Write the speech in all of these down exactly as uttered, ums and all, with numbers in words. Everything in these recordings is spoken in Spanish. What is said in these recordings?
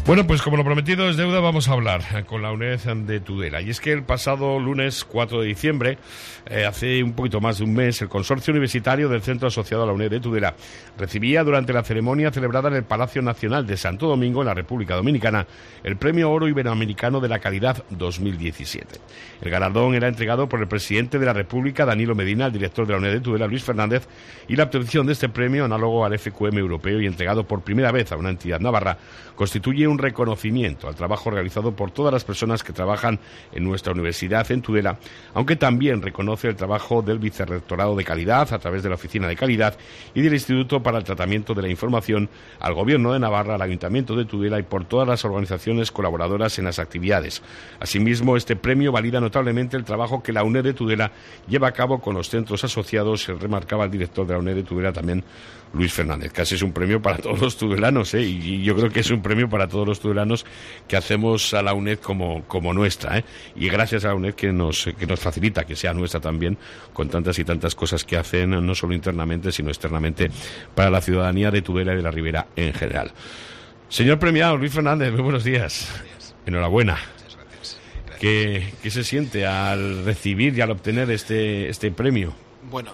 Bueno, pues como lo prometido es deuda, vamos a hablar con la UNED de Tudela. Y es que el pasado lunes cuatro de diciembre, eh, hace un poquito más de un mes, el consorcio universitario del centro asociado a la UNED de Tudela recibía durante la ceremonia celebrada en el Palacio Nacional de Santo Domingo, en la República Dominicana, el Premio Oro Iberoamericano de la Calidad dos mil diecisiete. El galardón era entregado por el presidente de la República, Danilo Medina, al director de la UNED de Tudela, Luis Fernández, y la obtención de este premio, análogo al F Q M europeo y entregado por primera vez a una entidad navarra, constituye un reconocimiento al trabajo realizado por todas las personas que trabajan en nuestra universidad en Tudela, aunque también reconoce el trabajo del Vicerrectorado de Calidad a través de la Oficina de Calidad y del Instituto para el Tratamiento de la Información, al Gobierno de Navarra, al Ayuntamiento de Tudela y por todas las organizaciones colaboradoras en las actividades. Asimismo, este premio valida notablemente el trabajo que la UNED de Tudela lleva a cabo con los centros asociados, se remarcaba el director de la UNED de Tudela también, Luis Fernández. Casi es un premio para todos los tudelanos, ¿eh? Y yo creo que es un premio para todos los tudelanos que hacemos a la UNED como, como nuestra, ¿eh? Y gracias a la UNED que nos, que nos facilita que sea nuestra también, con tantas y tantas cosas que hacen, no solo internamente, sino externamente, para la ciudadanía de Tudela y de la Ribera en general. Señor premiado, Luis Fernández, muy buenos días. Buenos días. Enhorabuena. Muchas gracias. Gracias. ¿Qué, ¿Qué se siente al recibir y al obtener este, este premio? Bueno,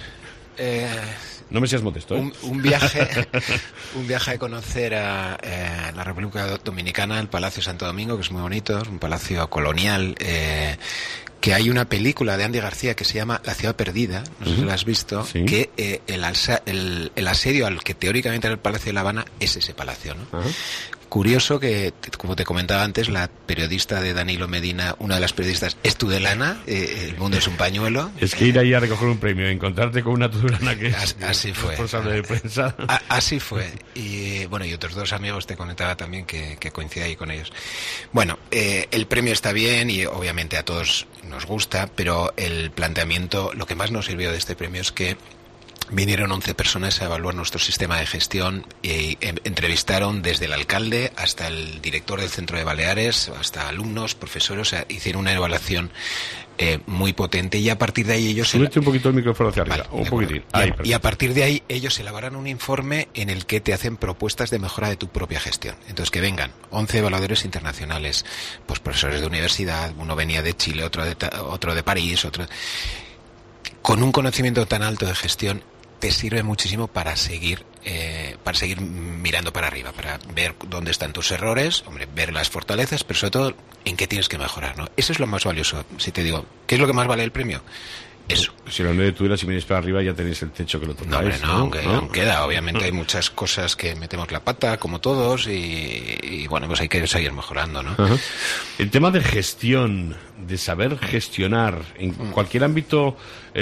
eh... No me seas modesto, ¿eh? Un, un viaje, un viaje a conocer a eh, la República Dominicana, el Palacio Santo Domingo, que es muy bonito, es un palacio colonial, eh, que hay una película de Andy García que se llama La ciudad perdida, no sé uh-huh. si la has visto, sí. que eh, el, alsa, el, el asedio al que teóricamente era el Palacio de La Habana es ese palacio, ¿no? Uh-huh. Curioso que, como te comentaba antes, la periodista de Danilo Medina, una de las periodistas, es tudelana, eh, el mundo es un pañuelo. Es que ir ahí a recoger un premio, encontrarte con una tudelana que es así fue. Responsable de prensa. A, así fue. Y bueno, y otros dos amigos te comentaba también que, que coincide ahí con ellos. Bueno, eh, el premio está bien y obviamente a todos nos gusta, pero el planteamiento, lo que más nos sirvió de este premio es que vinieron once personas a evaluar nuestro sistema de gestión y entrevistaron desde el alcalde hasta el director del Centro de Baleares, hasta alumnos, profesores, o sea, hicieron una evaluación eh, muy potente y a partir de ahí ellos... Súbete un poquito el micrófono hacia arriba, vale, un poquitín. Y, a, y a partir de ahí ellos elaboran un informe en el que te hacen propuestas de mejora de tu propia gestión. Entonces que vengan once evaluadores internacionales, pues profesores de universidad, uno venía de Chile, otro de, otro de París, otro... Con un conocimiento tan alto de gestión te sirve muchísimo para seguir eh, para seguir mirando para arriba, para ver dónde están tus errores, hombre, ver las fortalezas, pero sobre todo en qué tienes que mejorar, ¿no? Eso es lo más valioso. Si te digo, ¿qué es lo que más vale el premio? Eso. Si la UNED de Tudela, si vienes para arriba, ya tenéis el techo que lo tocáis. No, hombre, no, ¿no? Aunque, ¿no? aún queda. Obviamente hay muchas cosas que metemos la pata, como todos, y, y bueno, pues hay que seguir mejorando, ¿no? Ajá. El tema de gestión, de saber gestionar, en cualquier ámbito,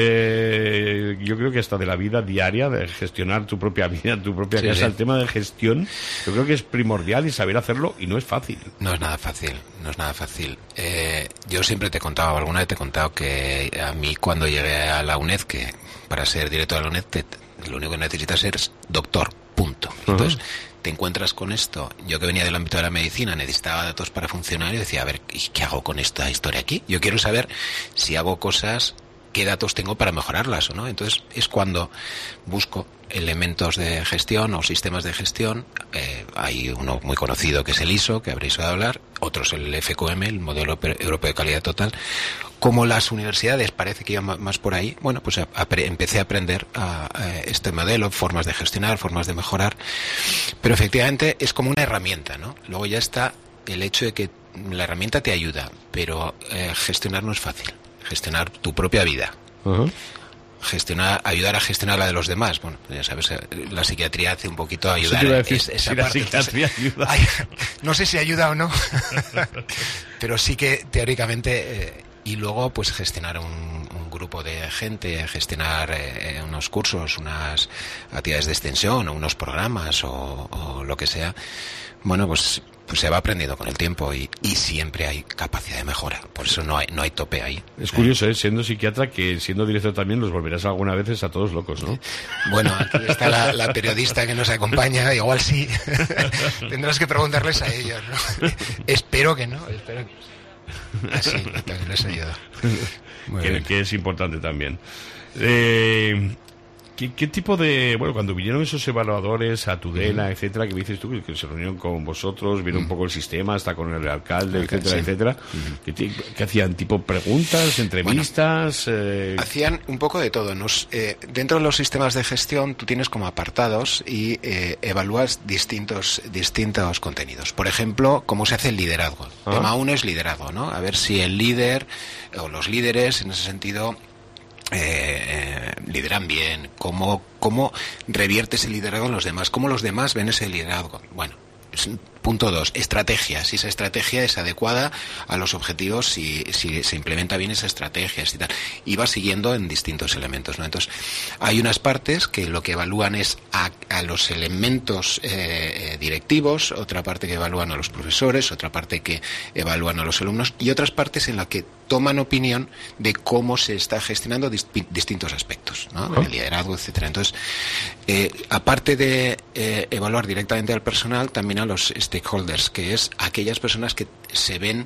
eh, yo creo que hasta de la vida diaria, de gestionar tu propia vida, tu propia sí, casa, sí. el tema de gestión, yo creo que es primordial y saber hacerlo, y no es fácil. No es nada fácil, no es nada fácil. Eh, yo siempre te he contado, alguna vez te he contado que a mí cuando llegué a la UNED, que para ser director de la UNED te, lo único que necesitas es doctor, punto. Entonces, uh-huh. te encuentras con esto. Yo que venía del ámbito de la medicina, necesitaba datos para funcionar y decía, a ver, ¿qué hago con esta historia aquí? Yo quiero saber si hago cosas, qué datos tengo para mejorarlas o no. Entonces, es cuando busco elementos de gestión o sistemas de gestión. Eh, hay uno muy conocido que es el I S O, que habréis oído hablar, otro es el F Q M, el Modelo Europeo de Calidad Total. Como las universidades parece que iban más por ahí, bueno, pues a, a, empecé a aprender a, a este modelo, formas de gestionar, formas de mejorar, pero efectivamente es como una herramienta, ¿no? Luego ya está el hecho de que la herramienta te ayuda, pero eh, gestionar no es fácil, gestionar tu propia vida. Uh-huh. Gestionar, ayudar a gestionar la de los demás. Bueno, ya sabes, la psiquiatría hace un poquito ayudar. Sí, decir, es, esa si parte. La psiquiatría Entonces, ayuda. Ay, no sé si ayuda o no, pero sí que teóricamente, eh, y luego pues gestionar un, un grupo de gente, gestionar eh, unos cursos, unas actividades de extensión o unos programas o, o lo que sea. Bueno, pues pues se va aprendiendo con el tiempo y, y siempre hay capacidad de mejora. Por eso no hay no hay tope ahí. Es curioso, ¿eh? Siendo psiquiatra, que siendo director también los volverás algunas veces a todos locos, ¿no? Bueno, aquí está la, la periodista que nos acompaña, igual sí. Tendrás que preguntarles a ellos, ¿no? Espero que no, espero que así, también les ayuda. Que, que es importante también. Eh... ¿qué, ¿qué tipo de... Bueno, cuando vinieron esos evaluadores a Tudela, uh-huh. etcétera, que dices tú, que se reunieron con vosotros, vieron uh-huh. un poco el sistema, hasta con el alcalde, okay, etcétera, sí. etcétera, uh-huh. ¿qué, ¿qué hacían? ¿Tipo preguntas, entrevistas? Bueno, eh... Hacían un poco de todo. Nos, eh, dentro de los sistemas de gestión tú tienes como apartados y eh, evalúas distintos, distintos contenidos. Por ejemplo, cómo se hace el liderazgo. Uh-huh. Tema uno es liderazgo, ¿no? A ver si el líder o los líderes, en ese sentido... Eh, eh, lideran bien, cómo, cómo revierte ese liderazgo en los demás, cómo los demás ven ese liderazgo. Bueno, es, punto dos, estrategia, si esa estrategia es adecuada a los objetivos, si, si se implementa bien esa estrategia y tal, y va siguiendo en distintos elementos, ¿no? Entonces, hay unas partes que lo que evalúan es a, a los elementos eh, directivos, otra parte que evalúan a los profesores, otra parte que evalúan a los alumnos, y otras partes en las que toman opinión de cómo se está gestionando dist- distintos aspectos, ¿no? Oh. El liderazgo, etcétera. Entonces, eh, aparte de eh, evaluar directamente al personal, también a los stakeholders, que es aquellas personas que se ven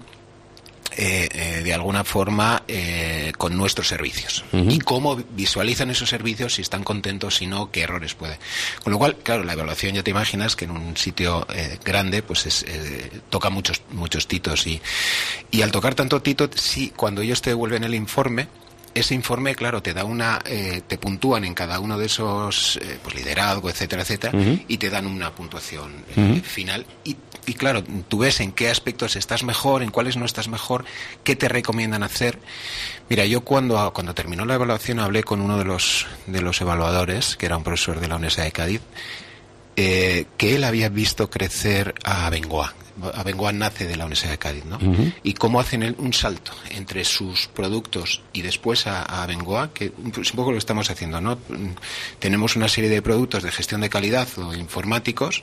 eh, eh, de alguna forma eh, con nuestros servicios, uh-huh. y cómo visualizan esos servicios, si están contentos, si no, qué errores puede. Con lo cual, claro, la evaluación ya te imaginas que en un sitio eh, grande pues es, eh, toca muchos muchos titos y, y al tocar tanto tito, sí, cuando ellos te devuelven el informe, ese informe, claro, te da una, eh, te puntúan en cada uno de esos, eh, pues liderazgo, etcétera, etcétera, uh-huh. y te dan una puntuación eh, uh-huh. final. Y, y claro, tú ves en qué aspectos estás mejor, en cuáles no estás mejor, qué te recomiendan hacer. Mira, yo cuando cuando terminó la evaluación hablé con uno de los de los evaluadores, que era un profesor de la Universidad de Cádiz, eh, que él había visto crecer a Bengoa. Abengoa nace de la Universidad de Cádiz, ¿no? Uh-huh. Y cómo hacen el, un salto entre sus productos y después a, a Abengoa, que es un poco lo que estamos haciendo, ¿no? Tenemos una serie de productos de gestión de calidad o informáticos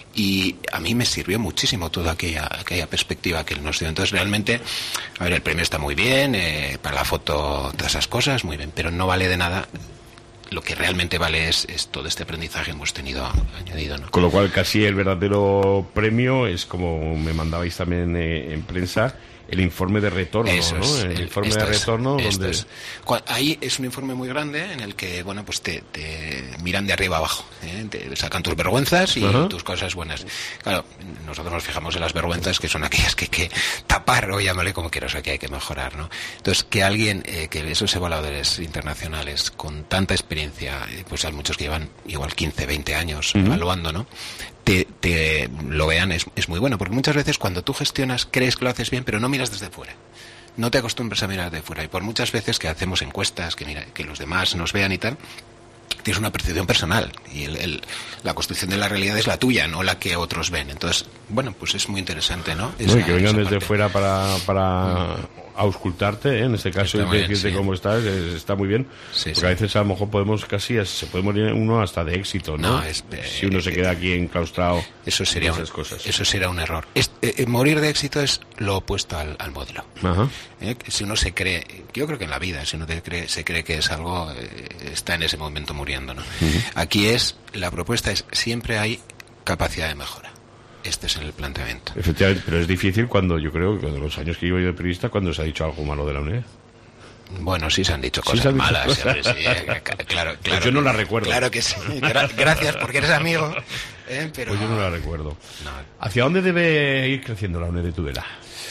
y a mí me sirvió muchísimo toda aquella, aquella perspectiva que él nos dio. Entonces, realmente, a ver, el premio está muy bien, eh, para la foto, todas esas cosas, muy bien, pero no vale de nada. Lo que realmente vale es, es todo este aprendizaje que hemos tenido añadido, ¿no? Con lo cual, casi el verdadero premio es, como me mandabais también eh, en prensa, el informe de retorno, Eso ¿no? Es, el, el informe de es, retorno donde... Es. Ahí es un informe muy grande en el que, bueno, pues te, te miran de arriba abajo, ¿eh? Te sacan tus vergüenzas y uh-huh. tus cosas buenas. Claro, nosotros nos fijamos en las vergüenzas, que son aquellas que hay que tapar, o llámale como quieras, o sea, que hay que mejorar, ¿no? Entonces, que alguien, eh, que esos evaluadores internacionales con tanta experiencia, pues hay muchos que llevan igual quince, veinte años uh-huh. evaluando, ¿no? Te, te lo vean, es, es muy bueno, porque muchas veces cuando tú gestionas crees que lo haces bien, pero no miras desde fuera, no te acostumbras a mirar desde fuera, y por muchas veces que hacemos encuestas, que mira, que los demás nos vean y tal, tienes una percepción personal y el, el, la construcción de la realidad es la tuya, no la que otros ven. Entonces, bueno, pues es muy interesante, ¿no? Esa, no y que vengan desde parte. fuera para, para mm. auscultarte, ¿eh? En este caso, y decirte sí. cómo estás, es, está muy bien, sí, porque sí. a veces a lo mejor podemos casi, se puede morir uno hasta de éxito, ¿no? no es, eh, si uno eh, se queda aquí enclaustrado, eso sería esas un, cosas. Eso sería un error. Es, eh, morir de éxito es lo opuesto al, al modelo. Ajá. Eh, si uno se cree, yo creo que en la vida, si uno te cree, se cree que es algo, eh, está en ese momento muriendo, ¿no? Uh-huh. Aquí es, la propuesta es, siempre hay capacidad de mejora. Este es el planteamiento. Efectivamente, pero es difícil cuando, yo creo, que de los años que llevo yo de periodista, cuando se ha dicho algo malo de la UNED. Bueno, sí se han dicho cosas sí han dicho malas. Cosas. Sí, eh, claro, claro. Pues yo no la recuerdo. Claro que sí. Gra- gracias porque eres amigo. Eh, pero... Pues yo no la recuerdo. No. ¿Hacia dónde debe ir creciendo la UNED de Tudela?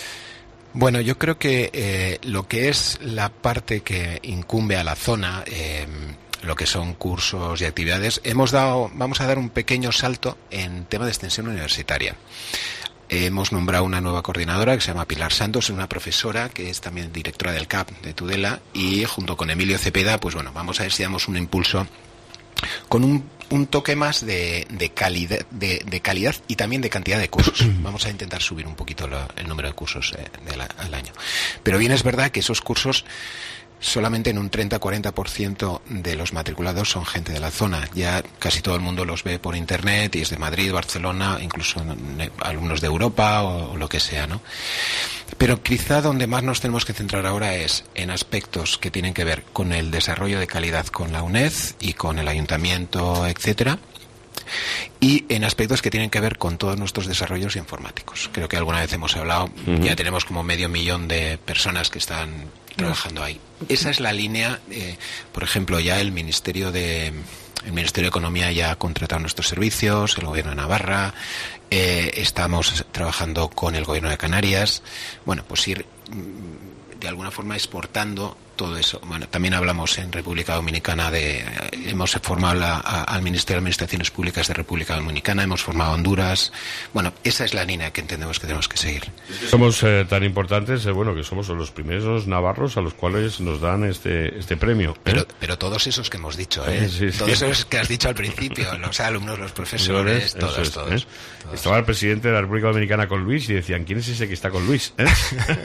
Bueno, yo creo que eh, lo que es la parte que incumbe a la zona, eh, lo que son cursos y actividades, hemos dado, vamos a dar un pequeño salto en tema de extensión universitaria. Hemos nombrado una nueva coordinadora que se llama Pilar Santos, una profesora que es también directora del C A P de Tudela, y junto con Emilio Cepeda, pues bueno, vamos a ver si damos un impulso con un, un toque más de, de calidad de, de calidad y también de cantidad de cursos. Vamos a intentar subir un poquito lo, el número de cursos eh, de la, al año. Pero bien es verdad que esos cursos solamente en un treinta a cuarenta por ciento de los matriculados son gente de la zona. Ya casi todo el mundo los ve por internet y es de Madrid, Barcelona, incluso alumnos de Europa o, o lo que sea, ¿no? Pero quizá donde más nos tenemos que centrar ahora es en aspectos que tienen que ver con el desarrollo de calidad con la UNED y con el ayuntamiento, etcétera. y en aspectos que tienen que ver con todos nuestros desarrollos informáticos. Creo que alguna vez hemos hablado, uh-huh. ya tenemos como medio millón de personas que están trabajando ahí. Esa es la línea, eh, por ejemplo, ya el Ministerio de... El Ministerio de Economía ya ha contratado nuestros servicios, el Gobierno de Navarra, eh, estamos trabajando con el Gobierno de Canarias. Bueno, pues ir de alguna forma exportando todo eso. Bueno, también hablamos en República Dominicana de... Hemos formado la, a, al Ministerio de Administraciones Públicas de República Dominicana, hemos formado a Honduras. Bueno, esa es la línea que entendemos que tenemos que seguir. Somos eh, tan importantes, eh, bueno, que somos los primeros navarros a los cuales nos dan este este premio. ¿eh? Pero, pero todos esos que hemos dicho, ¿eh? Sí, sí. Todos esos que has dicho al principio, los alumnos, los profesores, eso todos, es, todos, ¿eh? todos. Estaba el presidente de la República Dominicana con Luis y decían, ¿quién es ese que está con Luis? ¿Eh?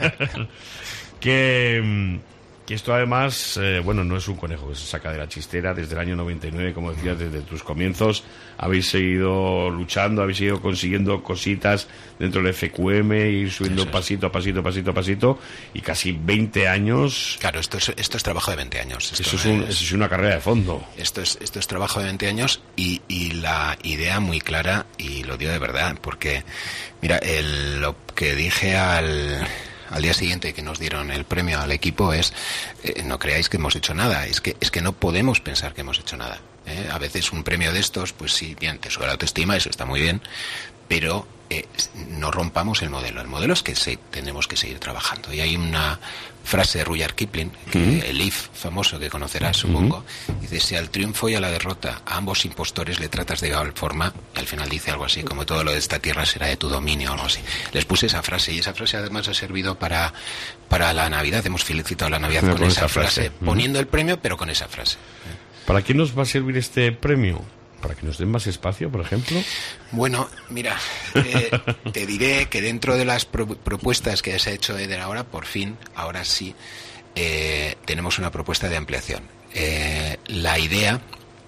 que... Y esto además, eh, bueno, no es un conejo que se saca de la chistera. Desde el año noventa y nueve, como decías, desde tus comienzos, habéis seguido luchando, habéis seguido consiguiendo cositas dentro del F Q M, ir subiendo es. pasito a pasito, pasito a pasito, y casi veinte años. Claro, esto es, esto es trabajo de veinte años. Esto eso, es un, es, eso es una carrera de fondo. Esto es, esto es trabajo de veinte años y, y la idea muy clara, y lo digo de verdad, porque, mira, el, lo que dije al... al día siguiente que nos dieron el premio al equipo es, eh, no creáis que hemos hecho nada, es que es que no podemos pensar que hemos hecho nada. ¿eh? A veces un premio de estos, pues sí, bien, te sube la autoestima, eso está muy bien, pero eh, no rompamos el modelo. El modelo es que se, tenemos que seguir trabajando. Y hay una frase de Rudyard Kipling, que, uh-huh. el If famoso que conocerás, supongo, uh-huh. dice, si al triunfo y a la derrota a ambos impostores le tratas de igual forma, y al final dice algo así, como todo lo de esta tierra será de tu dominio o algo así. Les puse esa frase, y esa frase además ha servido para, para la Navidad. Hemos felicitado la Navidad con, con esa, esa frase, frase. Uh-huh. poniendo el premio, pero con esa frase. ¿Para qué nos va a servir este premio? ¿Para que nos den más espacio, por ejemplo? Bueno, mira, eh, te diré que dentro de las pro- propuestas que se ha hecho Eder ahora, por fin, ahora sí, eh, tenemos una propuesta de ampliación. Eh, la idea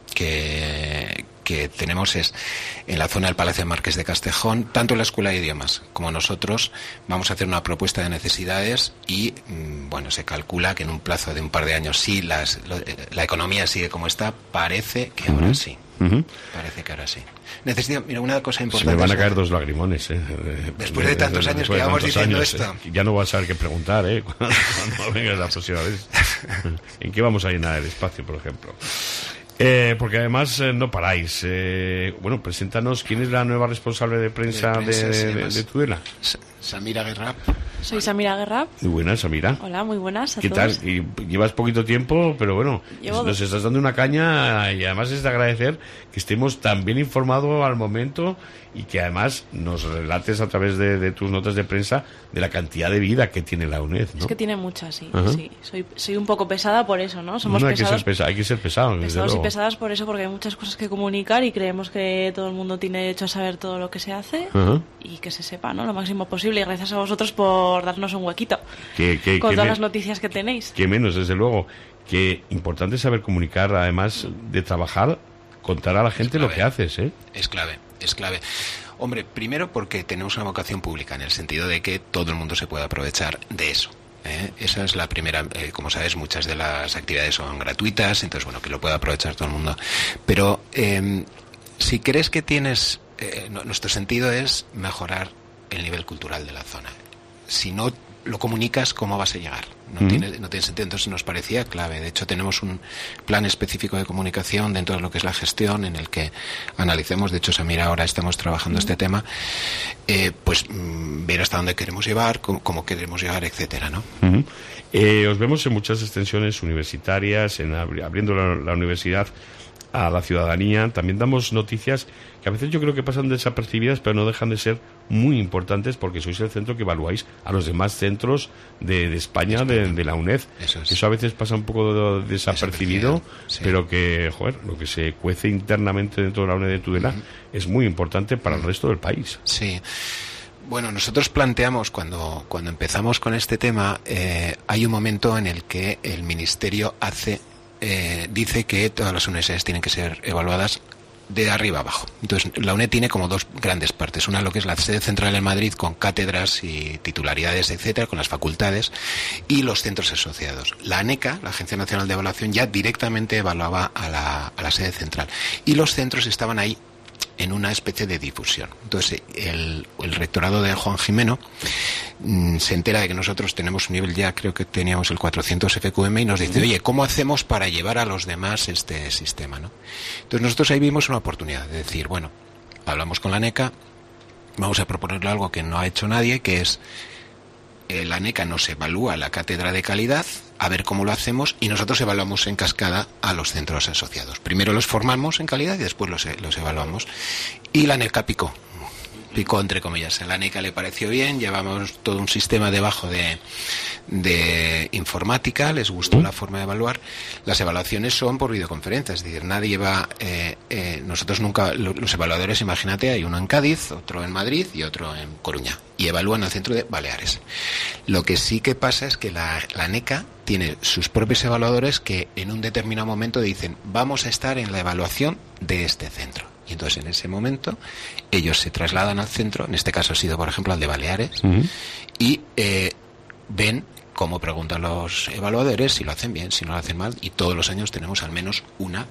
que, que tenemos es, en la zona del Palacio de Marqués de Castejón, tanto la Escuela de Idiomas como nosotros, vamos a hacer una propuesta de necesidades y, bueno, se calcula que en un plazo de un par de años, si las, lo, la economía sigue como está, parece que ahora uh-huh. sí. Uh-huh. Parece que ahora sí. Necesito, mira, una cosa importante. Se me van a caer dos lagrimones, ¿eh? Después de tantos años que llevamos diciendo años, esto. Eh, ya no vas a saber qué preguntar, ¿eh? Cuando, cuando vengas la próxima vez. ¿En qué vamos a llenar el espacio, por ejemplo? Eh, porque además eh, no paráis. Eh, bueno, preséntanos, ¿quién es la nueva responsable de prensa de, prensa, de, sí, de, de Tudela? Samira Guerrap. Soy Samira Guerrap. Muy buenas, Samira. Hola, muy buenas a ¿Qué todos. tal? Y llevas poquito tiempo, pero bueno, Llevo nos dos. estás dando una caña y además es de agradecer que estemos tan bien informados al momento y que además nos relates a través de, de tus notas de prensa de la cantidad de vida que tiene la UNED, ¿no? Es que tiene mucha, sí. Uh-huh. sí. Soy, soy un poco pesada por eso, ¿no? Somos no, hay pesados. Que ser pesa- hay que ser pesado, pesados y pesadas por eso, porque hay muchas cosas que comunicar y creemos que todo el mundo tiene derecho a saber todo lo que se hace uh-huh. y que se sepa, ¿no? Lo máximo posible. Y gracias a vosotros por darnos un huequito que, que, con que todas me... las noticias que tenéis. Que menos, desde luego. Que importante saber comunicar, además de trabajar, contar a la gente lo que haces, ¿eh? Es clave, es clave. Hombre, primero porque tenemos una vocación pública, en el sentido de que todo el mundo se puede aprovechar de eso. ¿eh? Esa es la primera. Eh, como sabes, muchas de las actividades son gratuitas, entonces, bueno, que lo pueda aprovechar todo el mundo. Pero eh, si crees que tienes... Eh, no, nuestro sentido es mejorar el nivel cultural de la zona. Si no lo comunicas, ¿cómo vas a llegar? No, mm. tiene, no tiene sentido. Entonces nos parecía clave. De hecho, tenemos un plan específico de comunicación dentro de lo que es la gestión, en el que analicemos, de hecho, Samira, ahora estamos trabajando mm. este tema, eh, pues mm, ver hasta dónde queremos llevar, cómo, cómo queremos llegar, etcétera, ¿no? Mm-hmm. Eh, os vemos en muchas extensiones universitarias, en abri- abriendo la, la universidad a la ciudadanía. También damos noticias que a veces yo creo que pasan desapercibidas, pero no dejan de ser muy importantes, porque sois el centro que evaluáis a los demás centros de, de España, de, de la UNED. Eso, es. Eso a veces pasa un poco desapercibido, sí. pero que, joder, lo que se cuece internamente dentro de la UNED de Tudela uh-huh. es muy importante para el resto del país. Sí. Bueno, nosotros planteamos, cuando, cuando empezamos con este tema, eh, hay un momento en el que el Ministerio hace Eh, dice que todas las universidades tienen que ser evaluadas de arriba abajo. Entonces, la UNED tiene como dos grandes partes. Una, lo que es la sede central en Madrid, con cátedras y titularidades, etcétera, con las facultades, y los centros asociados. La ANECA, la Agencia Nacional de Evaluación, ya directamente evaluaba a la, a la sede central. Y los centros estaban ahí en una especie de difusión. Entonces, el, el rectorado de Juan Jimeno mmm, se entera de que nosotros tenemos un nivel ya, creo que teníamos el cuatrocientos F Q M, y nos dice, oye, ¿cómo hacemos para llevar a los demás este sistema, ¿no? Entonces nosotros ahí vimos una oportunidad de decir, bueno, hablamos con la NECA, vamos a proponerle algo que no ha hecho nadie, que es eh, la NECA nos evalúa la cátedra de calidad, a ver cómo lo hacemos, y nosotros evaluamos en cascada a los centros asociados. Primero los formamos en calidad y después los, los evaluamos. Y la NECA picó, picó entre comillas. A la NECA le pareció bien, llevamos todo un sistema debajo de, de informática, les gustó la forma de evaluar. Las evaluaciones son por videoconferencia, es decir, nadie va, eh, eh, nosotros nunca, los evaluadores, imagínate, hay uno en Cádiz, otro en Madrid y otro en Coruña, y evalúan al centro de Baleares. Lo que sí que pasa es que la, la NECA tiene sus propios evaluadores que en un determinado momento dicen, vamos a estar en la evaluación de este centro. Y entonces en ese momento ellos se trasladan al centro, en este caso ha sido por ejemplo al de Baleares, uh-huh. y eh, ven cómo preguntan los evaluadores, si lo hacen bien, si no lo hacen mal, y todos los años tenemos al menos una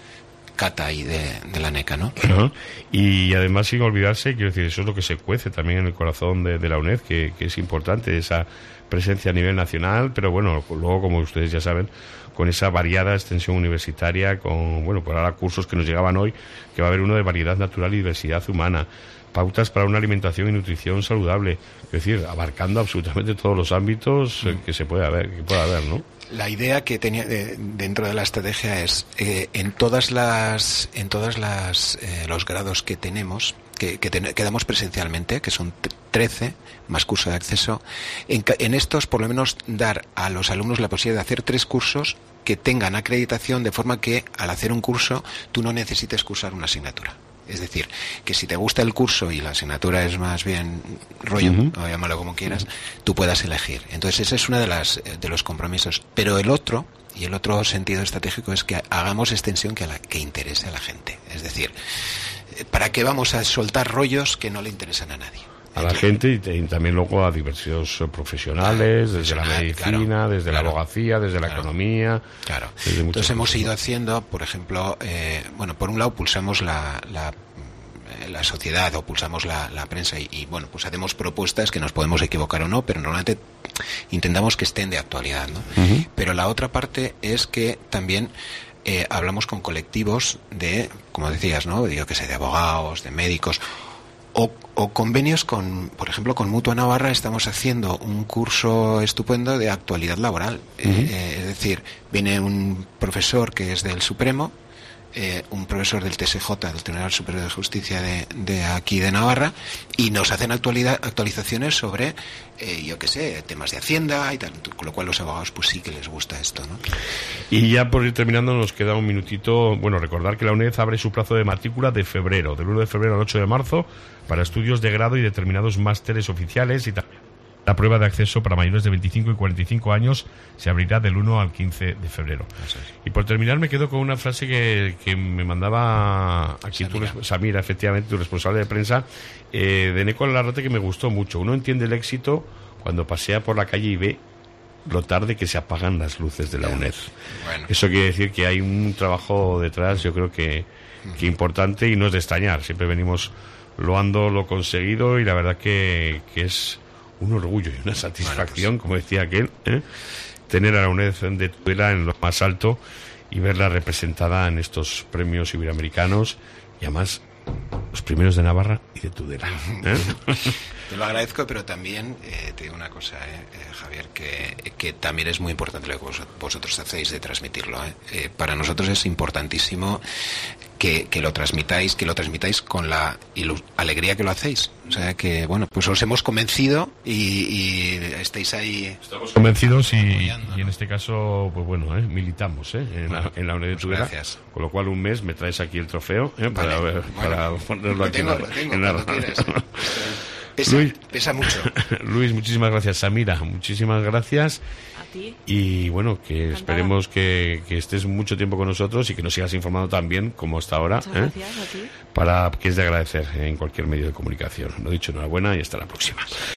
cata ahí de, de la NECA, ¿no? Uh-huh. Y además, sin olvidarse, quiero decir, eso es lo que se cuece también en el corazón de, de la UNED, que, que es importante, esa presencia a nivel nacional, pero bueno, luego, como ustedes ya saben, con esa variada extensión universitaria, con, bueno, por ahora cursos que nos llegaban hoy, que va a haber uno de variedad natural y diversidad humana, pautas para una alimentación y nutrición saludable, es decir, abarcando absolutamente todos los ámbitos mm. que se puede haber, que pueda haber, ¿no? La idea que tenía de, dentro de la estrategia es eh, en todas las en todas las eh, los grados que tenemos que, que, ten, que damos presencialmente, que son trece más curso de acceso, en, en estos por lo menos dar a los alumnos la posibilidad de hacer tres cursos que tengan acreditación, de forma que al hacer un curso tú no necesites cursar una asignatura. Es decir, que si te gusta el curso y la asignatura es más bien rollo, uh-huh. o llámalo como quieras, uh-huh. tú puedas elegir. Entonces ese es uno de las de los compromisos. Pero el otro, y el otro sentido estratégico, es que hagamos extensión que, a la, que interese a la gente. Es decir, ¿para qué vamos a soltar rollos que no le interesan a nadie? A la gente y, y también luego a diversos profesionales, claro, desde la medicina, claro, desde claro, la abogacía, desde claro, la economía. Claro. Entonces hemos ido haciendo, por ejemplo, eh, bueno, por un lado pulsamos la, la, la sociedad o pulsamos la, la prensa y, y, bueno, pues hacemos propuestas que nos podemos equivocar o no, pero normalmente intentamos que estén de actualidad, ¿no? Uh-huh. Pero la otra parte es que también eh, hablamos con colectivos de, como decías, ¿no? Digo que sé, de abogados, de médicos. O, o convenios con, por ejemplo, con Mutua Navarra estamos haciendo un curso estupendo de actualidad laboral. Uh-huh. Eh, es decir, viene un profesor que es del Supremo, eh, un profesor del T S J, del Tribunal Superior de Justicia de, de aquí de Navarra, y nos hacen actualidad, actualizaciones sobre, eh, yo qué sé, temas de Hacienda y tal, con lo cual los abogados pues sí que les gusta esto, ¿no? Y ya por ir terminando nos queda un minutito. Bueno, recordar que la UNED abre su plazo de matrícula de febrero, del uno de febrero al ocho de marzo, para estudios de grado y determinados másteres oficiales, y también la prueba de acceso para mayores de veinticinco y cuarenta y cinco años se abrirá del uno al quince de febrero. Eso es. Y por terminar me quedo con una frase que, que me mandaba aquí Samira. Tu, Samira, efectivamente, tu responsable de prensa, eh, de Neco Larrate, que me gustó mucho. Uno entiende el éxito cuando pasea por la calle y ve lo tarde que se apagan las luces de la UNED. Bueno. Eso quiere decir que hay un trabajo detrás, yo creo que, que importante, y no es de extrañar. Siempre venimos loando lo conseguido y la verdad que, que es un orgullo y una satisfacción, bueno, pues, como decía aquel, ¿eh? tener a la UNED de Tudela en lo más alto y verla representada en estos premios iberoamericanos, y además los primeros de Navarra y de Tudela, ¿eh? Te lo agradezco, pero también eh, te digo una cosa, eh, eh, Javier, que, que también es muy importante lo que vos, vosotros hacéis de transmitirlo. Eh. Eh, para nosotros es importantísimo que, que lo transmitáis, que lo transmitáis con la ilu- alegría que lo hacéis. O sea que, bueno, pues os hemos convencido y, y estáis ahí. Estamos convencidos y, y en este caso, pues bueno, eh, militamos eh, en, bueno, la, en la UNED de Tudela. Gracias. Con lo cual un mes me traes aquí el trofeo eh, para, vale, ver, bueno, para ponerlo aquí tengo, en la, tengo, en la Pesa, Luis, pesa mucho. Luis, muchísimas gracias. Samira, muchísimas gracias. A ti. Y bueno, que Encantada. esperemos que, que estés mucho tiempo con nosotros y que nos sigas informando tan bien como hasta ahora. Muchas gracias, ¿eh? a ti. Para que es de agradecer en cualquier medio de comunicación. Lo dicho, enhorabuena y hasta la próxima.